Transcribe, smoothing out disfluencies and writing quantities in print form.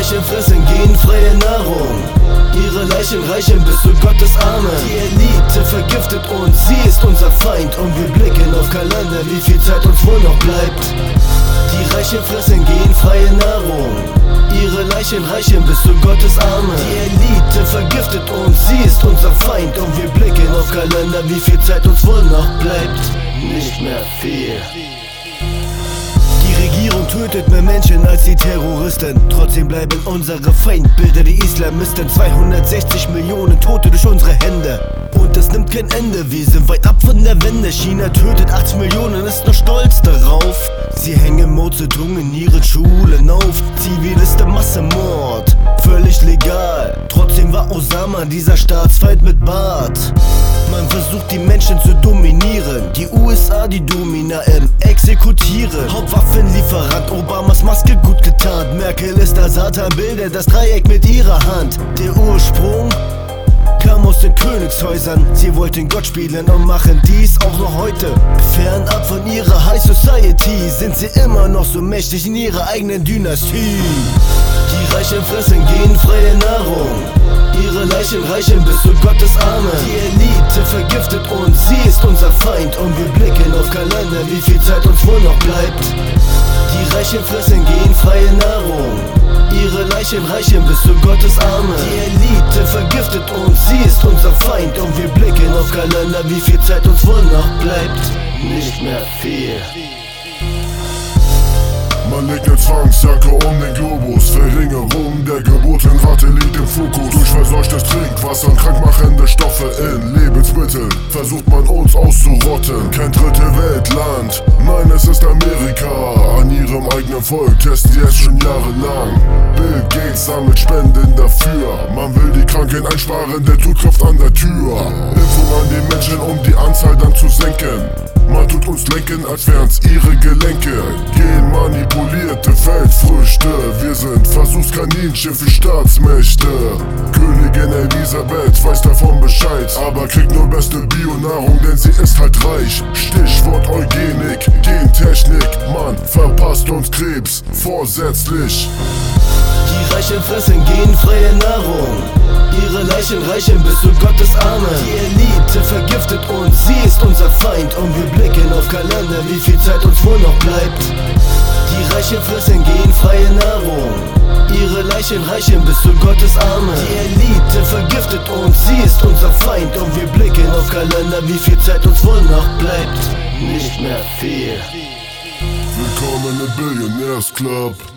Reichen fressen genfreie Nahrung, ihre Leichen reichen bis zu Gottes Arme. Die Elite vergiftet uns, sie ist unser Feind und wir blicken auf Kalender, wie viel Zeit uns wohl noch bleibt. Die Reichen fressen genfreie Nahrung, ihre Leichen reichen bis zu Gottes Arme. Die Elite vergiftet uns, sie ist unser Feind und wir blicken auf Kalender, wie viel Zeit uns wohl noch bleibt. Nicht mehr viel. Die Regierung tötet mehr Menschen als die Terroristen. Trotzdem bleiben unsere Feindbilder die Islamisten. 260 Millionen Tote durch unsere Hände. Und es nimmt kein Ende, wir sind weit ab von der Wende. China tötet 80 Millionen, ist noch stolz darauf. Sie hängen Mao Zedong in ihren Schulen auf. Ziviliste Massenmord, völlig legal. Trotzdem war Osama dieser Staatsfeind mit Bart. Man versucht die Menschen zu dominieren, die USA die Domina im Exekutieren. Hauptwaffenlieferant, Obamas Maske gut getarnt. Merkel ist der Satan, bildet das Dreieck mit ihrer Hand. Der Ursprung kam aus den Königshäusern. Sie wollten Gott spielen und machen dies auch noch heute. Fernab von ihrer High Society sind sie immer noch so mächtig in ihrer eigenen Dynastie. Die Reichen fressen genfreie Nahrung, ihre Leichen reichen bis zu Gottes Arme. Die Elite vergiftet uns, sie ist unser Feind und wir blicken auf Kalender, wie viel Zeit uns wohl noch bleibt. Die Reichen fressen genfreie Nahrung, ihre Leichen reichen bis zu Gottes Arme. Die Elite vergiftet uns, sie ist unser Feind und wir blicken auf Kalender, wie viel Zeit uns wohl noch bleibt. Nicht mehr viel. Man legt ne Zwangsjacke um den Globus. Verringerung der Geburtenrate liegt im Fokus. Durch verseuchtes Trinkwasser und krankmachende Stoffe in Lebensmitteln versucht man uns auszurotten. Kein dritte Weltland, nein, es ist Amerika. An ihrem eigenen Volk testen sie es schon jahrelang. Bill Gates sammelt Spenden dafür. Man will die Kranken einsparen, der Tod klopft an der Tür. Impfung an den Menschen, um die Anzahl dann zu senken. Man tut uns lenken, als wären's ihre Gelenke. Genmanipulierte Feldfrüchte. Wir sind Versuchskaninchen für Staatsmächte. Königin Elisabeth weiß davon Bescheid, aber kriegt nur beste Bionahrung, denn sie ist halt reich. Stichwort Eugenik, Gentechnik. Man verpasst uns Krebs vorsätzlich. Die Reichen fressen genfreie Nahrung, ihre Leichen reichen bis zu Gottes Arme. Die Elite vergiftet uns, sie ist unser Feind und wir blicken auf Kalender, wie viel Zeit uns wohl noch bleibt. Die Reichen fressen genfreie Nahrung, ihre Leichen reichen bis zu Gottes Arme. Die Elite vergiftet uns, sie ist unser Feind und wir blicken auf Kalender, wie viel Zeit uns wohl noch bleibt. Nicht mehr viel. Willkommen im Billionaires Club.